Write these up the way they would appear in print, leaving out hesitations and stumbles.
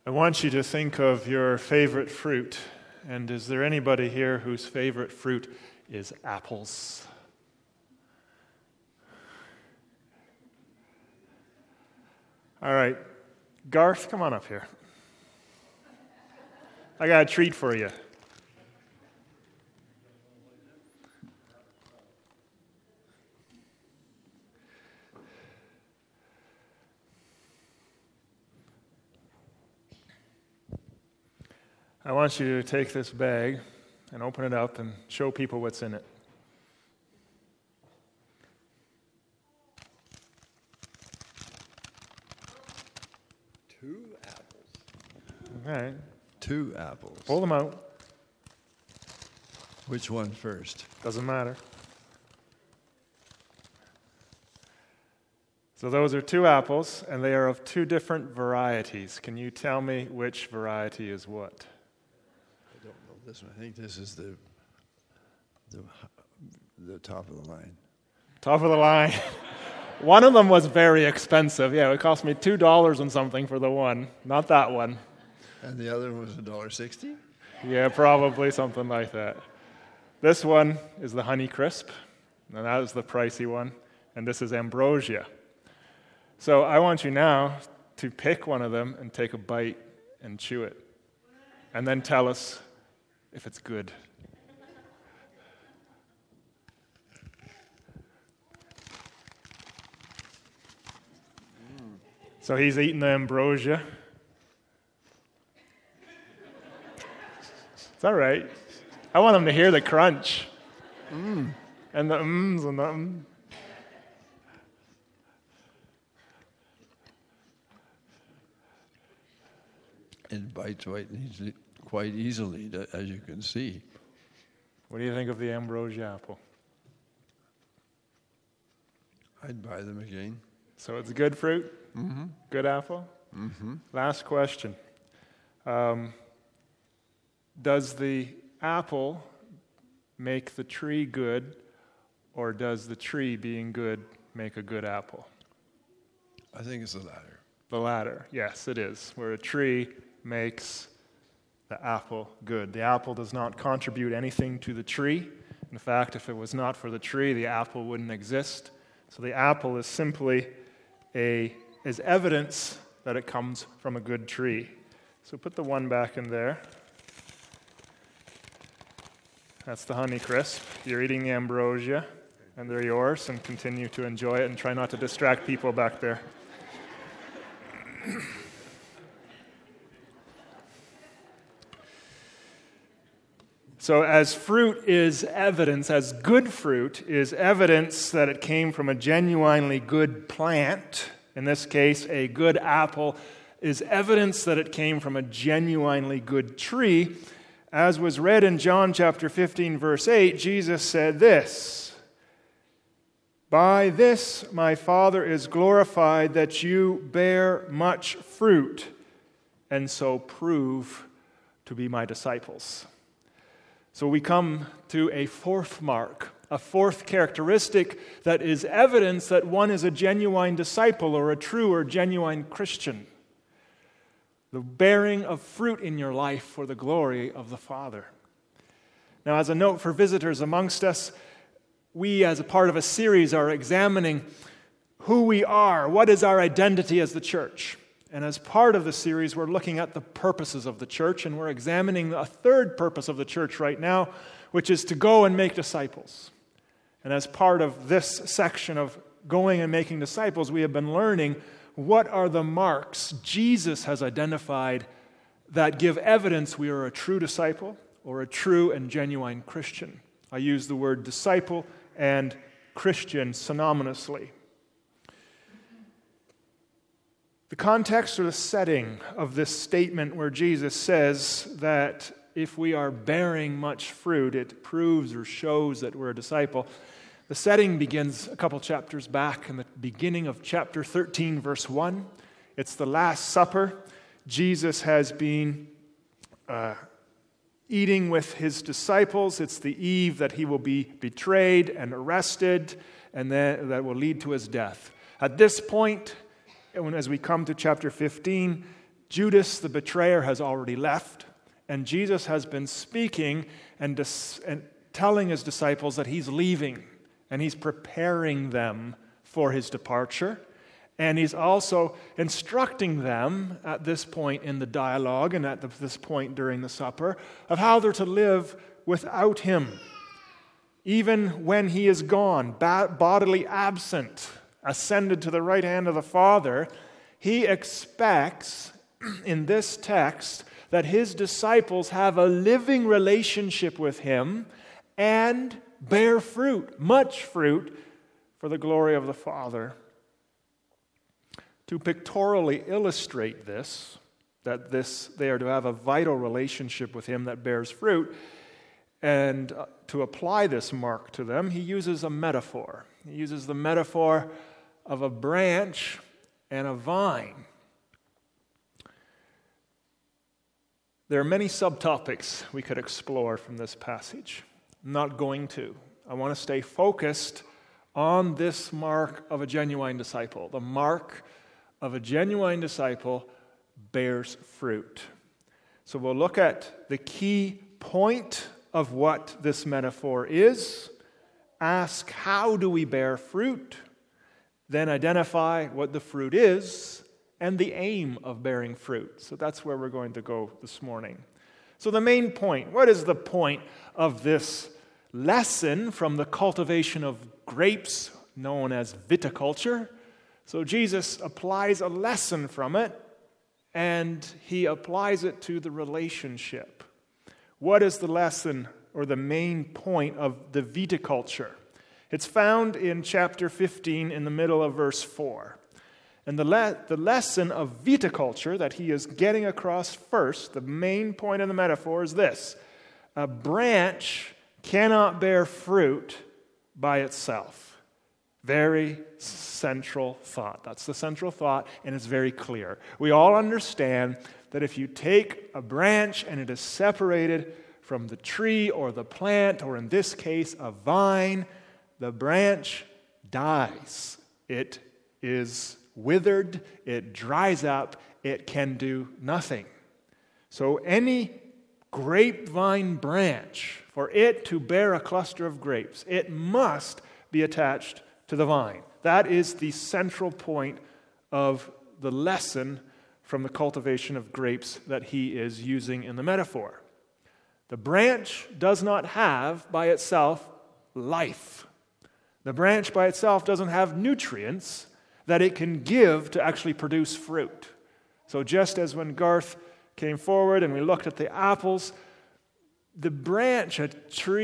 I want you to think of your favorite fruit. And is there anybody here whose favorite fruit is apples? All right, Garth, come on up here. I got a treat for you. I want you to take this bag and open it up and show people what's in it. Two apples. All right. 2 apples. Pull them out. Which one first? Doesn't matter. So those are 2 apples, and they are of 2 different varieties. Can you tell me which variety is what? I don't know this one. I think this is the top of the line. Top of the line. One of them was very expensive. Yeah, it cost me $2 and something for the one. Not that one. And the other one was $1.60? Yeah, probably something like that. This one is the Honey Crisp, and that is the pricey one. And this is Ambrosia. So I want you now to pick one of them and take a bite and chew it. And then tell us if it's good. So he's eating the Ambrosia. It's all right. I want him to hear the crunch. And the ums and the ums. It bites quite easily, as you can see. What do you think of the Ambrosia apple? I'd buy them again. So it's good fruit? Mm-hmm. Good apple? Mm-hmm. Last question. Does the apple make the tree good, or does the tree being good make a good apple? I think it's the latter. The latter, yes, it is, where a tree makes the apple good. The apple does not contribute anything to the tree. In fact, if it was not for the tree, the apple wouldn't exist. So the apple is simply is evidence that it comes from a good tree. So put the one back in there. That's the Honey Crisp. You're eating the Ambrosia, and they're yours, and continue to enjoy it and try not to distract people back there. So as fruit is evidence, as good fruit is evidence that it came from a genuinely good plant, in this case a good apple, is evidence that it came from a genuinely good tree. As was read in John chapter 15, verse 8, Jesus said this, "By this my Father is glorified, that you bear much fruit, and so prove to be my disciples." So we come to a fourth mark, a fourth characteristic that is evidence that one is a genuine disciple or a true or genuine Christian. The bearing of fruit in your life for the glory of the Father. Now, as a note for visitors amongst us, we, as a part of a series, are examining who we are, what is our identity as the church. And as part of the series, we're looking at the purposes of the church, and we're examining a third purpose of the church right now, which is to go and make disciples. And as part of this section of going and making disciples, we have been learning what are the marks Jesus has identified that give evidence we are a true disciple or a true and genuine Christian. I use the word disciple and Christian synonymously. The context or the setting of this statement where Jesus says that if we are bearing much fruit, it proves or shows that we're a disciple. The setting begins a couple chapters back in the beginning of chapter 13, verse 1. It's the Last Supper. Jesus has been eating with his disciples. It's the eve that he will be betrayed and arrested, and then that will lead to his death. At this point, as we come to chapter 15, Judas, the betrayer, has already left, and Jesus has been speaking and telling his disciples that he's leaving, and he's preparing them for his departure. And he's also instructing them at this point in the dialogue and at this point during the supper of how they're to live without him. Even when he is gone, bodily absent, ascended to the right hand of the Father, he expects in this text that his disciples have a living relationship with him and bear fruit, much fruit, for the glory of the Father. To pictorially illustrate this, that they are to have a vital relationship with him that bears fruit, and to apply this mark to them, he uses a metaphor. He uses the metaphor of a branch and a vine. There are many subtopics we could explore from this passage. I'm not going to. I want to stay focused on this mark of a genuine disciple. The mark of a genuine disciple bears fruit. So we'll look at the key point of what this metaphor is, ask how do we bear fruit, then identify what the fruit is and the aim of bearing fruit. So that's where we're going to go this morning. So the main point, what is the point of this lesson from the cultivation of grapes known as viticulture? So Jesus applies a lesson from it, and he applies it to the relationship. What is the lesson or the main point of the viticulture? It's found in chapter 15 in the middle of verse 4. And the lesson of viticulture that he is getting across first, the main point of the metaphor is this: a branch cannot bear fruit by itself. Very central thought. That's the central thought, and it's very clear. We all understand that if you take a branch and it is separated from the tree or the plant, or in this case, a vine, the branch dies. It is withered, it dries up, it can do nothing. So any grapevine branch, for it to bear a cluster of grapes, it must be attached to the vine. That is the central point of the lesson from the cultivation of grapes that he is using in the metaphor. The branch does not have by itself life. The branch by itself doesn't have nutrients that it can give to actually produce fruit. So just as when Garth came forward and we looked at the apples, the branch, a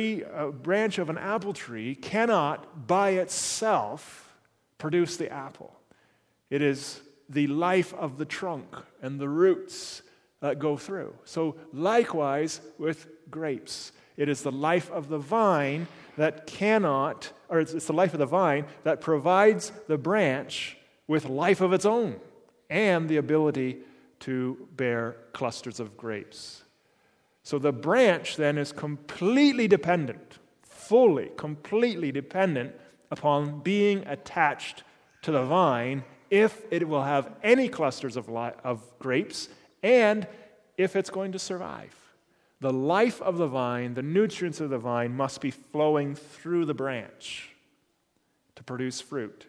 branch of an apple tree cannot by itself produce the apple. It is the life of the trunk and the roots that go through. So likewise with grapes. It is the life of the vine that cannot, or it's the life of the vine that provides the branch with life of its own and the ability to bear clusters of grapes. So the branch then is completely dependent, completely dependent upon being attached to the vine if it will have any clusters of grapes and if it's going to survive. The life of the vine, the nutrients of the vine must be flowing through the branch to produce fruit.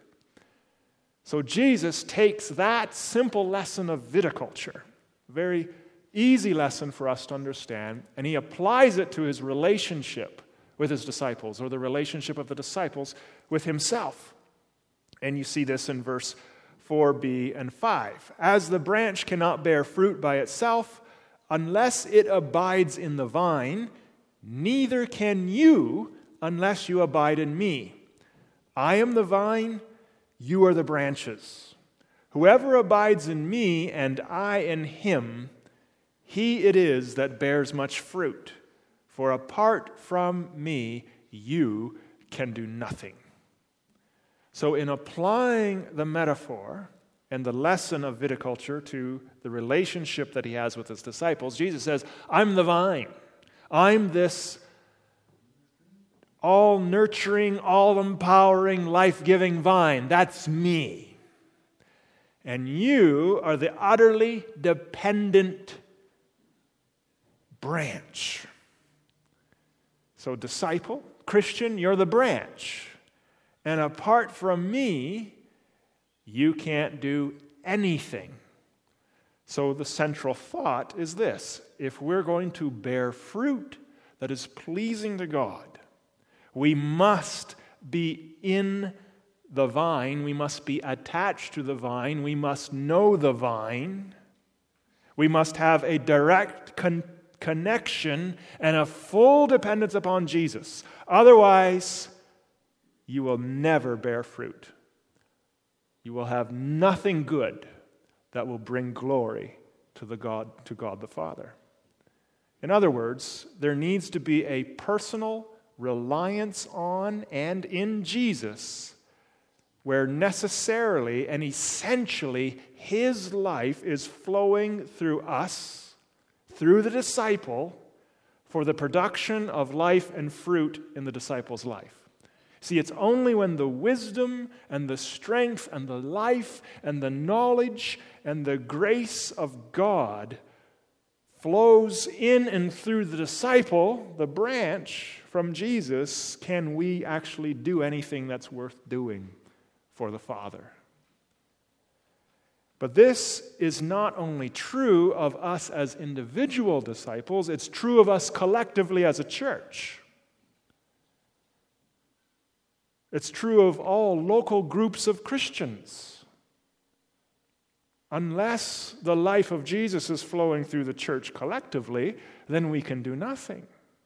So Jesus takes that simple lesson of viticulture, very easy lesson for us to understand, and he applies it to his relationship with his disciples, or the relationship of the disciples with himself. And you see this in verse 4b and 5. As the branch cannot bear fruit by itself unless it abides in the vine, neither can you unless you abide in me. I am the vine, you are the branches. Whoever abides in me and I in him, he it is that bears much fruit. For apart from me, you can do nothing. So in applying the metaphor and the lesson of viticulture to the relationship that he has with his disciples, Jesus says, I'm the vine. I'm this all-nurturing, all-empowering, life-giving vine. That's me. And you are the utterly dependent branch. So disciple, Christian, you're the branch. And apart from me, you can't do anything. So the central thought is this: if we're going to bear fruit that is pleasing to God, we must be in the vine, we must be attached to the vine, we must know the vine, we must have a direct connection and a full dependence upon Jesus. Otherwise, you will never bear fruit. You will have nothing good that will bring glory to God the Father. In other words, there needs to be a personal reliance on and in Jesus, where necessarily and essentially His life is flowing through us, through the disciple, for the production of life and fruit in the disciple's life. See, it's only when the wisdom and the strength and the life and the knowledge and the grace of God flows in and through the disciple, the branch, from Jesus, can we actually do anything that's worth doing for the Father. But this is not only true of us as individual disciples, it's true of us collectively as a church. It's true of all local groups of Christians. Unless the life of Jesus is flowing through the church collectively, then we can do nothing.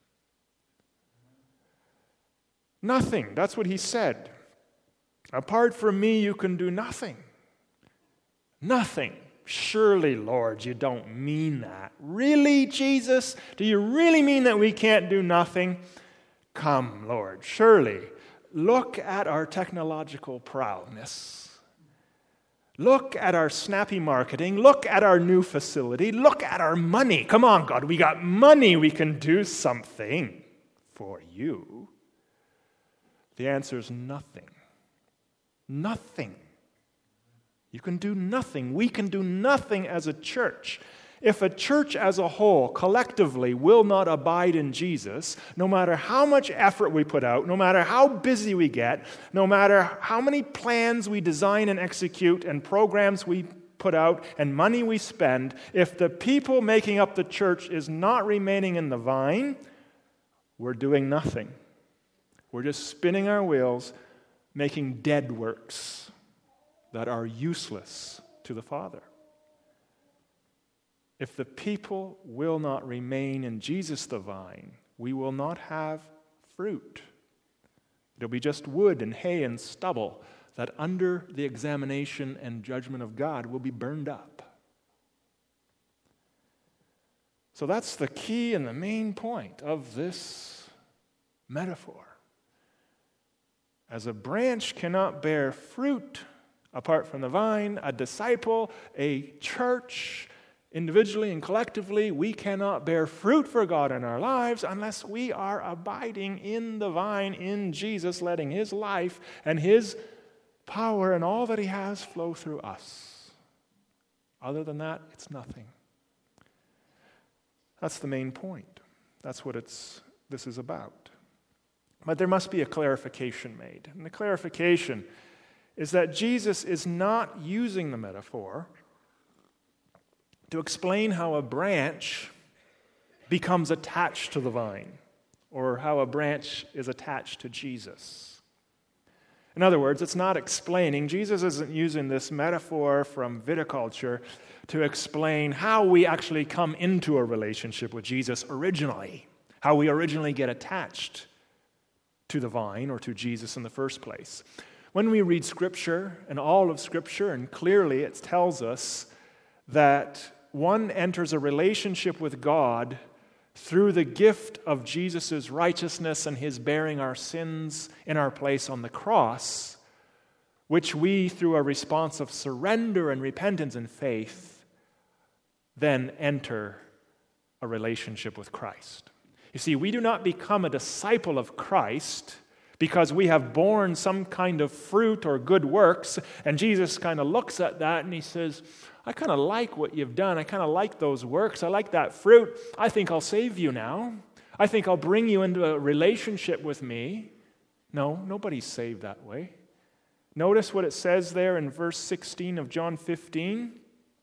Nothing. That's what He said. Apart from me, you can do nothing. Nothing. Surely, Lord, you don't mean that. Really, Jesus? Do you really mean that we can't do nothing? Come, Lord, surely. Look at our technological prowess. Look at our snappy marketing. Look at our new facility. Look at our money. Come on, God, we got money. We can do something for you. The answer is nothing. Nothing. You can do nothing. We can do nothing as a church. If a church as a whole, collectively, will not abide in Jesus, no matter how much effort we put out, no matter how busy we get, no matter how many plans we design and execute and programs we put out and money we spend, if the people making up the church is not remaining in the vine, we're doing nothing. We're just spinning our wheels, making dead works that are useless to the Father. If the people will not remain in Jesus the vine, we will not have fruit. It'll be just wood and hay and stubble that under the examination and judgment of God will be burned up. So that's the key and the main point of this metaphor. As a branch cannot bear fruit apart from the vine, a disciple, a church, individually and collectively, we cannot bear fruit for God in our lives unless we are abiding in the vine, in Jesus, letting His life and His power and all that He has flow through us. Other than that, it's nothing. That's the main point. That's what this is about. But there must be a clarification made. And the clarification is that Jesus is not using the metaphor to explain how a branch becomes attached to the vine, or how a branch is attached to Jesus. In other words, it's not explaining, Jesus isn't using this metaphor from viticulture to explain how we actually come into a relationship with Jesus originally, how we originally get attached to the vine or to Jesus in the first place. When we read Scripture, and all of Scripture, and clearly it tells us that one enters a relationship with God through the gift of Jesus' righteousness and His bearing our sins in our place on the cross, which we, through a response of surrender and repentance and faith, then enter a relationship with Christ. You see, we do not become a disciple of Christ because we have borne some kind of fruit or good works. And Jesus kind of looks at that and he says, I kind of like what you've done. I kind of like those works. I like that fruit. I think I'll save you now. I think I'll bring you into a relationship with me. No, nobody's saved that way. Notice what it says there in verse 16 of John 15.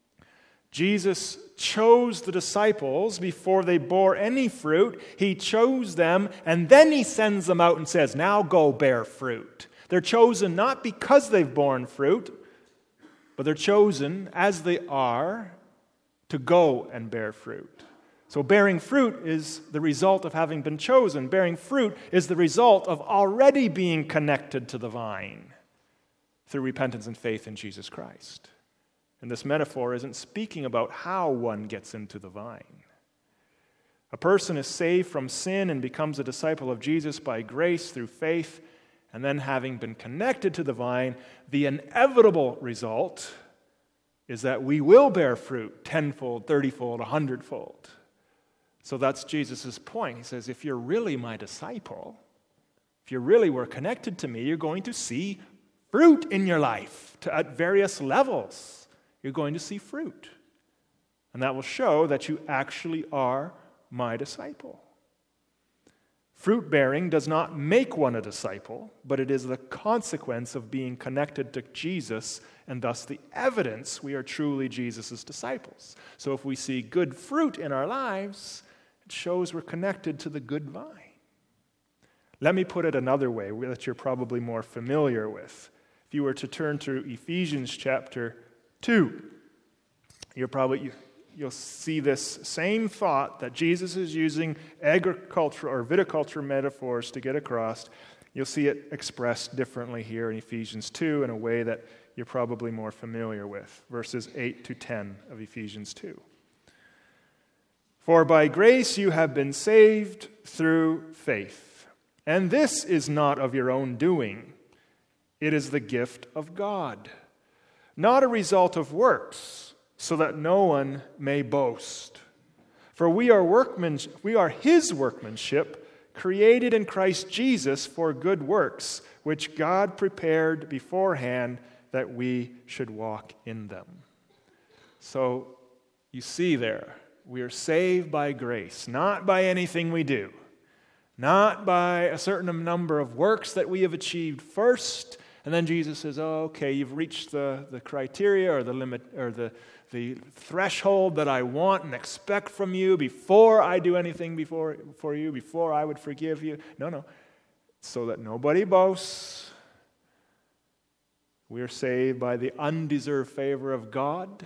Jesus chose the disciples before they bore any fruit. He chose them, and then he sends them out and says, now go bear fruit. They're chosen not because they've borne fruit, but they're chosen as they are to go and bear fruit. So bearing fruit is the result of having been chosen. Bearing fruit is the result of already being connected to the vine through repentance and faith in Jesus Christ. And this metaphor isn't speaking about how one gets into the vine. A person is saved from sin and becomes a disciple of Jesus by grace through faith, and then having been connected to the vine, the inevitable result is that we will bear fruit tenfold, 30-fold, 100-fold. So that's Jesus' point. He says, if you're really my disciple, if you really were connected to me, you're going to see fruit in your life at various levels. You're going to see fruit. And that will show that you actually are my disciple. Fruit bearing does not make one a disciple, but it is the consequence of being connected to Jesus, and thus the evidence we are truly Jesus' disciples. So if we see good fruit in our lives, it shows we're connected to the good vine. Let me put it another way that you're probably more familiar with. If you were to turn to Ephesians chapter 2, you'll see this same thought that Jesus is using agriculture or viticulture metaphors to get across. You'll see it expressed differently here in Ephesians 2 in a way that you're probably more familiar with. Verses 8 to 10 of Ephesians 2. For by grace you have been saved through faith, and this is not of your own doing. It is the gift of God, not a result of works, so that no one may boast. For we are his workmanship, created in Christ Jesus for good works, which God prepared beforehand that we should walk in them. So you see there, we are saved by grace, not by anything we do, not by a certain number of works that we have achieved first. And then Jesus says, oh, okay, you've reached the criteria or the limit or the threshold that I want and expect from you before I do anything for you, before I would forgive you. No. So that nobody boasts. We are saved by the undeserved favor of God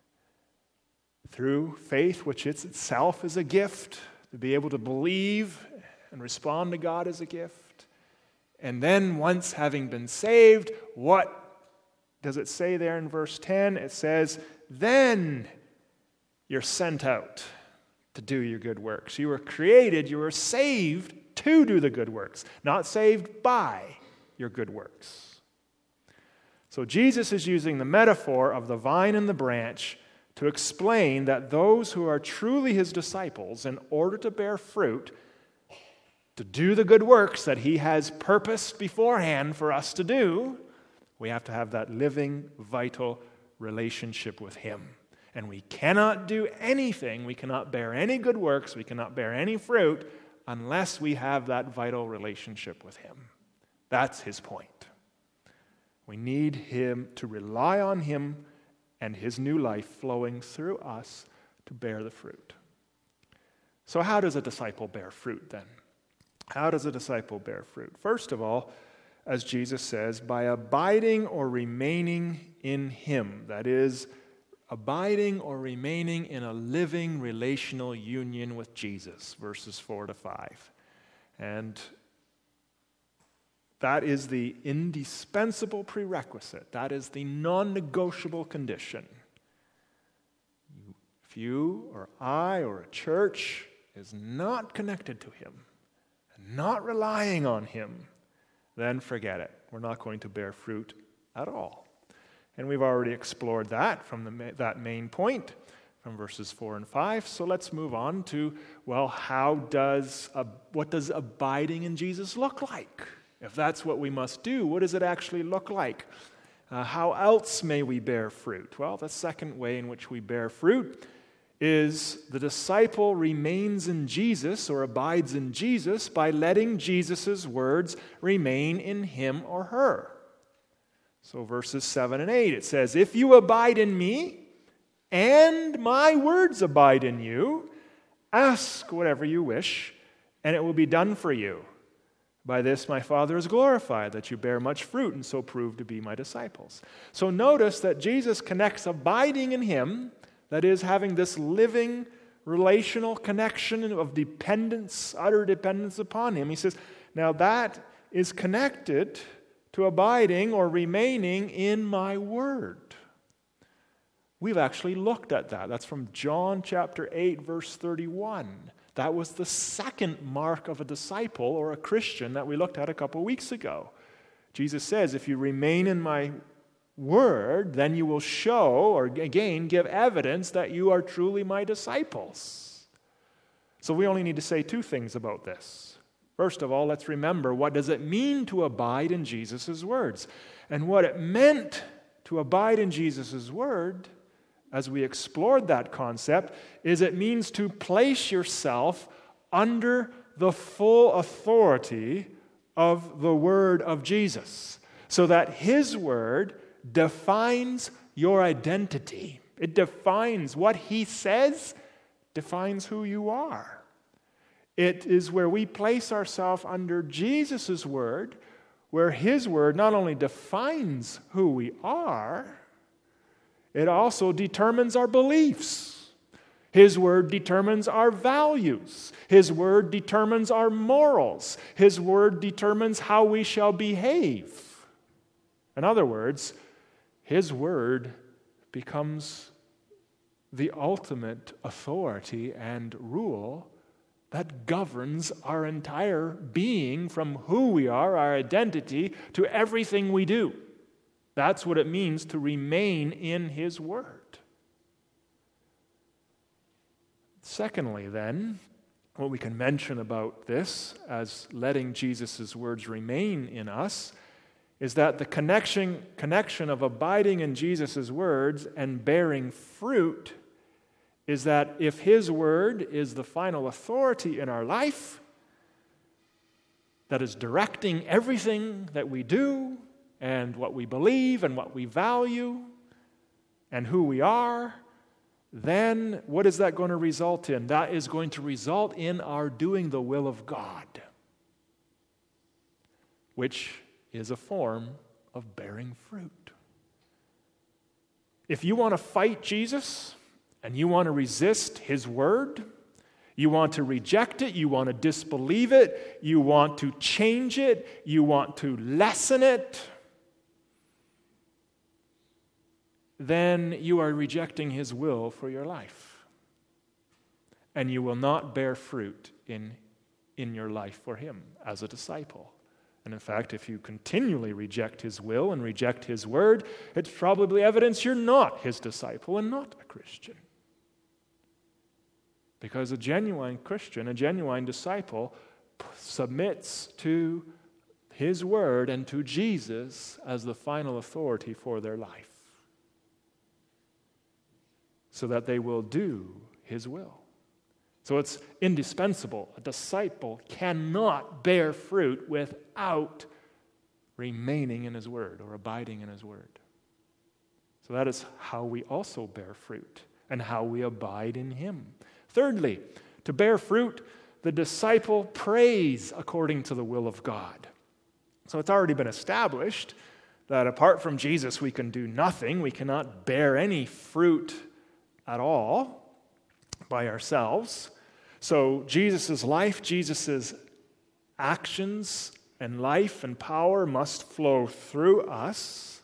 through faith, which itself is a gift. To be able to believe and respond to God is a gift. And then once having been saved, what does it say there in verse 10? It says, then you're sent out to do your good works. You were created, you were saved to do the good works, not saved by your good works. So Jesus is using the metaphor of the vine and the branch to explain that those who are truly his disciples, in order to bear fruit, to do the good works that he has purposed beforehand for us to do, we have to have that living, vital relationship with him. And we cannot do anything, we cannot bear any good works, we cannot bear any fruit unless we have that vital relationship with him. That's his point. We need him to rely on him and his new life flowing through us to bear the fruit. So how does a disciple bear fruit then? How does a disciple bear fruit? First of all, as Jesus says, by abiding or remaining in him. That is, abiding or remaining in a living relational union with Jesus, verses 4 to 5. And that is the indispensable prerequisite. That is the non-negotiable condition. If you or I or a church is not connected to him, not relying on him, then forget it. We're not going to bear fruit at all. And we've already explored that from that main point from verses 4 and 5. So let's move on to, well, what does abiding in Jesus look like? if that's what we must do, what does it actually look like? How else may we bear fruit? Well, the second way in which we bear fruit is the disciple remains in Jesus or abides in Jesus by letting Jesus' words remain in him or her. So verses 7 and 8, it says, "If you abide in me, and my words abide in you, ask whatever you wish, and it will be done for you. By this my Father is glorified, that you bear much fruit, and so prove to be my disciples." So notice that Jesus connects abiding in him, that is, having this living relational connection of dependence, utter dependence upon him. He says, now that is connected to abiding or remaining in my word. We've actually looked at that. That's from John chapter 8, verse 31. That was the second mark of a disciple or a Christian that we looked at a couple of weeks ago. Jesus says, if you remain in my word, then you will show, or again, give evidence that you are truly my disciples. So we only need to say two things about this. First of all, let's remember, what does it mean to abide in Jesus' words? And what it meant to abide in Jesus' word, as we explored that concept, is it means to place yourself under the full authority of the word of Jesus, so that his word defines your identity. It defines what he says, defines who you are. It is where we place ourselves under Jesus' word, where his word not only defines who we are, it also determines our beliefs. His word determines our values. His word determines our morals. His word determines how we shall behave. In other words, his word becomes the ultimate authority and rule that governs our entire being, from who we are, our identity, to everything we do. That's what it means to remain in his word. Secondly, then, what we can mention about this as letting Jesus' words remain in us is that the connection of abiding in Jesus' words and bearing fruit is that if his word is the final authority in our life, that is directing everything that we do and what we believe and what we value and who we are, then what is that going to result in? That is going to result in our doing the will of God, which is a form of bearing fruit. If you want to fight Jesus and you want to resist his word, you want to reject it, you want to disbelieve it, you want to change it, you want to lessen it, then you are rejecting his will for your life. And you will not bear fruit in your life for him as a disciple. And in fact, if you continually reject his will and reject his word, it's probably evidence you're not his disciple and not a Christian. Because a genuine Christian, a genuine disciple, submits to his word and to Jesus as the final authority for their life, so that they will do his will. So it's indispensable. A disciple cannot bear fruit without remaining in his word or abiding in his word. So that is how we also bear fruit and how we abide in him. Thirdly, to bear fruit, the disciple prays according to the will of God. So it's already been established that apart from Jesus we can do nothing. We cannot bear any fruit at all by ourselves. So Jesus' life, Jesus' actions and life and power must flow through us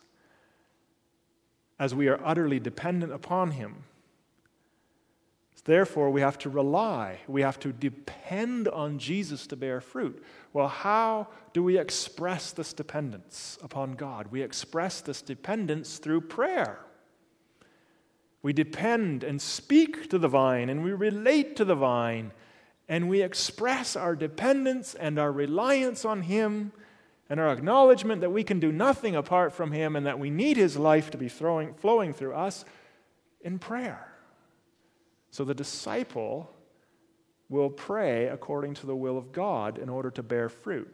as we are utterly dependent upon him. Therefore, we have to rely, we have to depend on Jesus to bear fruit. Well, how do we express this dependence upon God? We express this dependence through prayer. We depend and speak to the vine, and we relate to the vine, and we express our dependence and our reliance on him and our acknowledgement that we can do nothing apart from Him and that we need His life to be flowing through us in prayer. So the disciple will pray according to the will of God in order to bear fruit.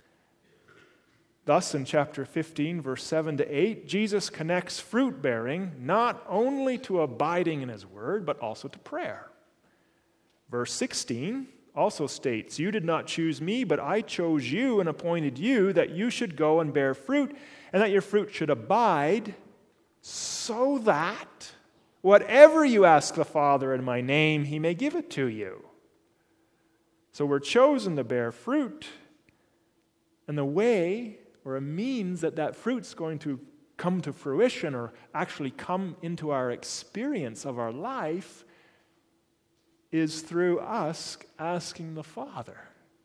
Thus, in chapter 15, verse 7 to 8, Jesus connects fruit bearing not only to abiding in His word, but also to prayer. Verse 16 also states, "You did not choose me, but I chose you and appointed you that you should go and bear fruit, and that your fruit should abide, so that whatever you ask the Father in my name, He may give it to you." So we're chosen to bear fruit, and the way or a means that fruit's going to come to fruition or actually come into our experience of our life is through us asking the Father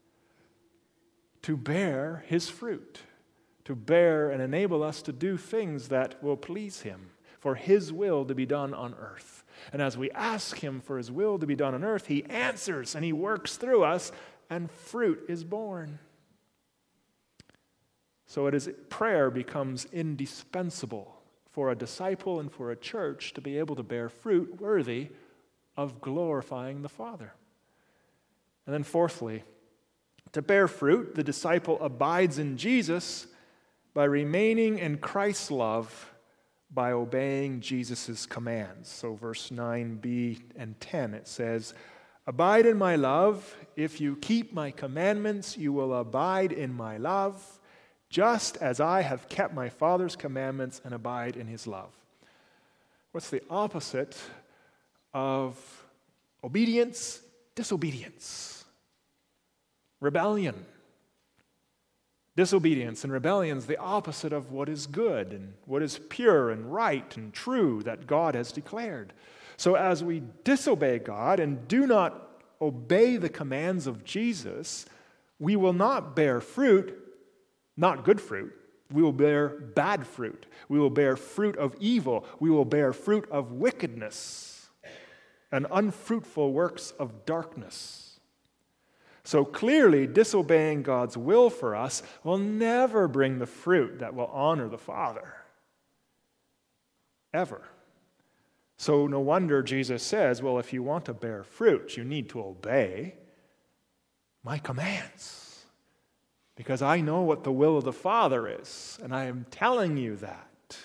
to bear His fruit, to bear and enable us to do things that will please Him, for His will to be done on earth. And as we ask Him for His will to be done on earth, He answers and He works through us, and fruit is born. So prayer becomes indispensable for a disciple and for a church to be able to bear fruit worthy of glorifying the Father. And then fourthly, to bear fruit, the disciple abides in Jesus by remaining in Christ's love by obeying Jesus' commands. So verse 9b and 10, it says, "Abide in my love. If you keep my commandments, you will abide in my love, just as I have kept my Father's commandments and abide in His love." What's the opposite of obedience? Disobedience. Rebellion. Disobedience and rebellion is the opposite of what is good and what is pure and right and true that God has declared. So as we disobey God and do not obey the commands of Jesus, we will not bear fruit, not good fruit. We will bear bad fruit. We will bear fruit of evil. We will bear fruit of wickedness and unfruitful works of darkness. So clearly, disobeying God's will for us will never bring the fruit that will honor the Father. Ever. So no wonder Jesus says, well, if you want to bear fruit, you need to obey my commands. Because I know what the will of the Father is, and I am telling you that.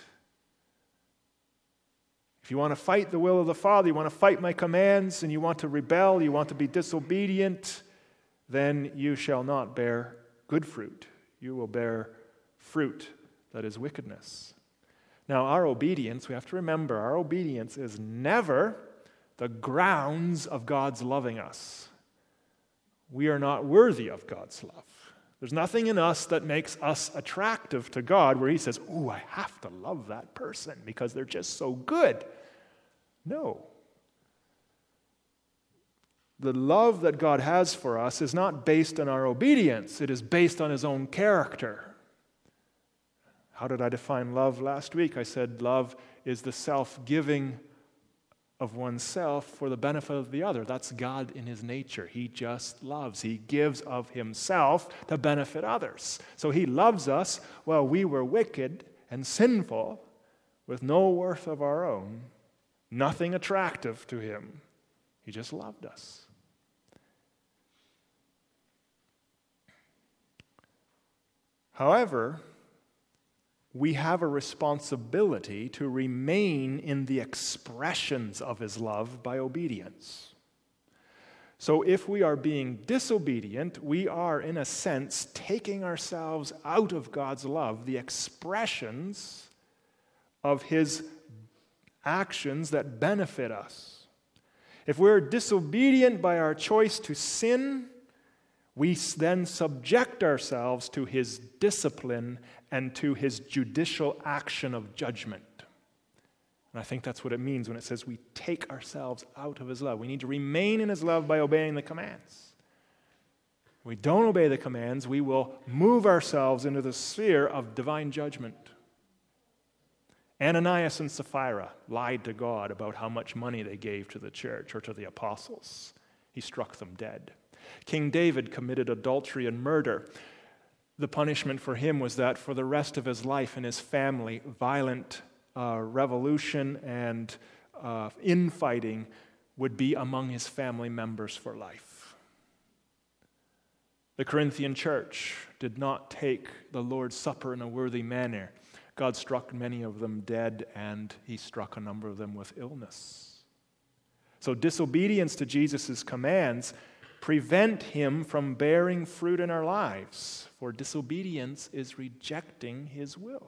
If you want to fight the will of the Father, you want to fight my commands, and you want to rebel, you want to be disobedient, then you shall not bear good fruit. You will bear fruit that is wickedness. Now, our obedience, we have to remember, our obedience is never the grounds of God's loving us. We are not worthy of God's love. There's nothing in us that makes us attractive to God where He says, "Oh, I have to love that person because they're just so good." No. The love that God has for us is not based on our obedience. It is based on His own character. How did I define love last week? I said love is the self-giving of oneself for the benefit of the other. That's God in His nature. He just loves. He gives of Himself to benefit others. So He loves us while we were wicked and sinful with no worth of our own, nothing attractive to Him. He just loved us. However, we have a responsibility to remain in the expressions of His love by obedience. So if we are being disobedient, we are, in a sense, taking ourselves out of God's love, the expressions of His actions that benefit us. If we're disobedient by our choice to sin, we then subject ourselves to His discipline and to His judicial action of judgment. And I think that's what it means when it says we take ourselves out of His love. We need to remain in His love by obeying the commands. If we don't obey the commands, we will move ourselves into the sphere of divine judgment. Ananias and Sapphira lied to God about how much money they gave to the church or to the apostles. He struck them dead. King David committed adultery and murder. the punishment for him was that for the rest of his life and his family, violent revolution and infighting would be among his family members for life. The Corinthian church did not take the Lord's Supper in a worthy manner. God struck many of them dead, and he struck a number of them with illness. So disobedience to Jesus' commands prevent him from bearing fruit in our lives, for disobedience is rejecting his will.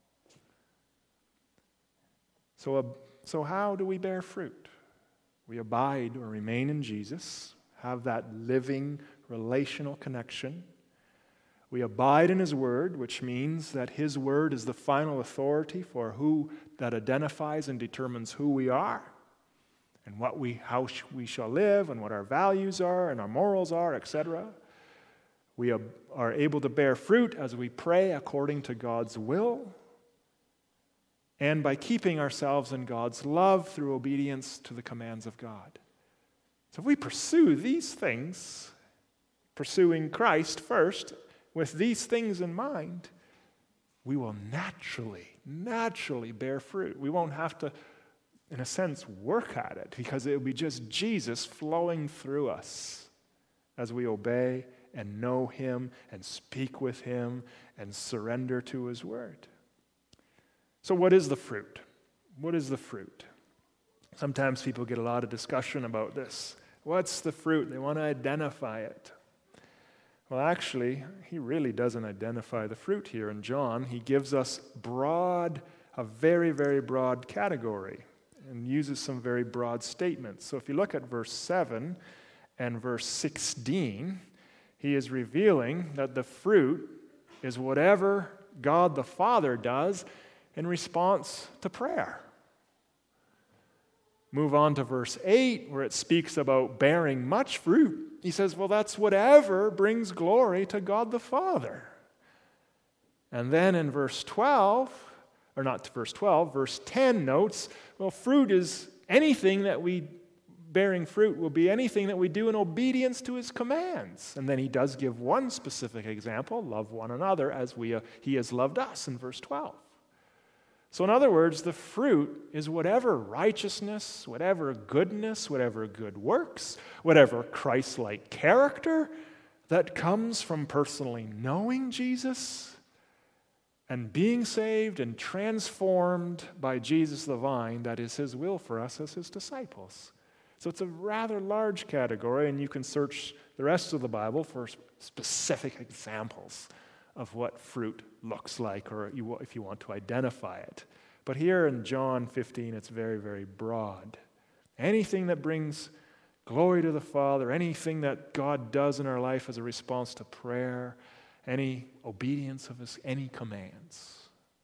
So how do we bear fruit? We abide or remain in Jesus, have that living relational connection. We abide in his word, which means that his word is the final authority for who that identifies and determines who we are and how we shall live and what our values are and our morals are, etc. We are able to bear fruit as we pray according to God's will and by keeping ourselves in God's love through obedience to the commands of God. So if we pursue these things, pursuing Christ first, with these things in mind, we will naturally bear fruit. We won't have to, in a sense, work at it, because it will be just Jesus flowing through us as we obey and know him and speak with him and surrender to his word. So what is the fruit? What is the fruit? Sometimes people get a lot of discussion about this. What's the fruit? They want to identify it. Well, actually, he really doesn't identify the fruit here in John. He gives us a very, very broad category and uses some very broad statements. So if you look at verse 7 and verse 16, he is revealing that the fruit is whatever God the Father does in response to prayer. Move on to verse 8, where it speaks about bearing much fruit. He says, well, that's whatever brings glory to God the Father. And then in verse 12, or not verse 12, verse 10 notes, well, bearing fruit will be anything that we do in obedience to his commands. And then he does give one specific example, love one another as he has loved us in verse 12. So in other words, the fruit is whatever righteousness, whatever goodness, whatever good works, whatever Christ-like character that comes from personally knowing Jesus and being saved and transformed by Jesus the vine. That is his will for us as his disciples. So it's a rather large category, and you can search the rest of the Bible for specific examples of what fruit looks like, or if you want to identify it. But here in John 15, it's very, very broad. Anything that brings glory to the Father, anything that God does in our life as a response to prayer, any obedience of any commands.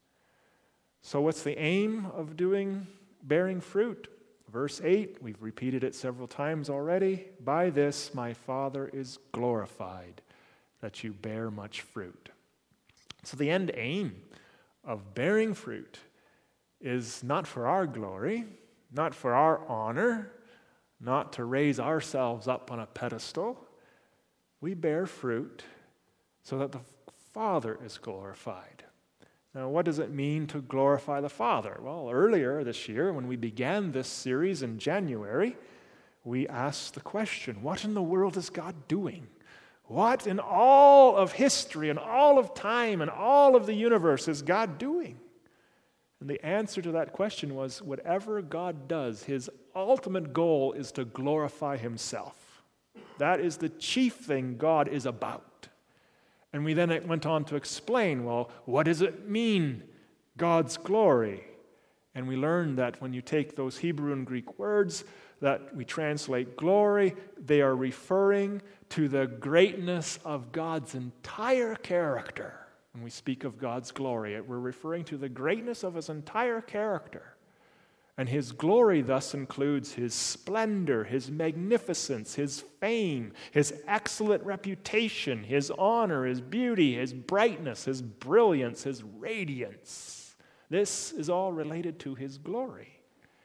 So what's the aim of bearing fruit? Verse 8, we've repeated it several times already. By this my Father is glorified, that you bear much fruit. So the end aim of bearing fruit is not for our glory, not for our honor, not to raise ourselves up on a pedestal. We bear fruit so that the Father is glorified. Now, what does it mean to glorify the Father? Well, earlier this year, when we began this series in January, we asked the question, what in the world is God doing? What in all of history and all of time and all of the universe is God doing? And the answer to that question was, whatever God does, his ultimate goal is to glorify himself. That is the chief thing God is about. And we then went on to explain, well, what does it mean, God's glory? And we learned that when you take those Hebrew and Greek words that we translate glory, they are referring to the greatness of God's entire character. When we speak of God's glory, we're referring to the greatness of his entire character. And his glory thus includes his splendor, his magnificence, his fame, his excellent reputation, his honor, his beauty, his brightness, his brilliance, his radiance. This is all related to his glory.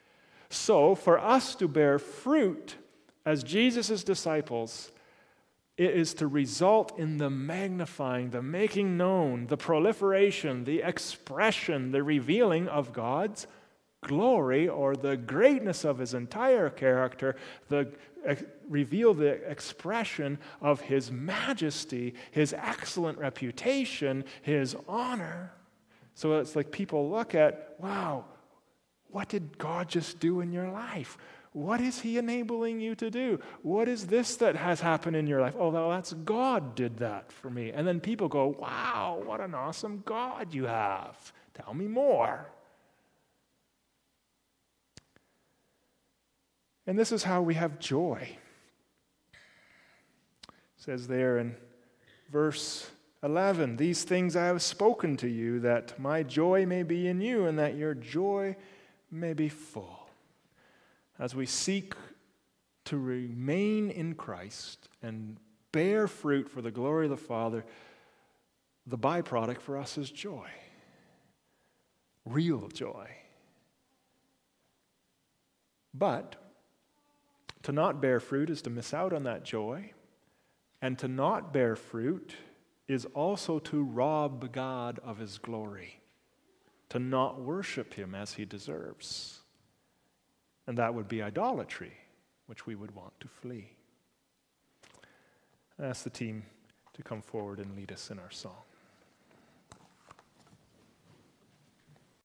So, for us to bear fruit as Jesus' disciples, It is to result in the magnifying, the making known, the proliferation, the expression, the revealing of God's glory, or the greatness of his entire character, reveal the expression of his majesty, his excellent reputation, his honor. So it's like people look at, wow, what did God just do in your life? What is he enabling you to do? What is this that has happened in your life? Oh, well, that's God did that for me. And then people go, wow, what an awesome God you have. Tell me more. And this is how we have joy. It says there in verse 11, "These things I have spoken to you, that my joy may be in you, and that your joy may be full." As we seek to remain in Christ and bear fruit for the glory of the Father, the byproduct for us is joy. Real joy. But to not bear fruit is to miss out on that joy. And to not bear fruit is also to rob God of his glory. To not worship him as he deserves. And that would be idolatry, which we would want to flee. I ask the team to come forward and lead us in our song.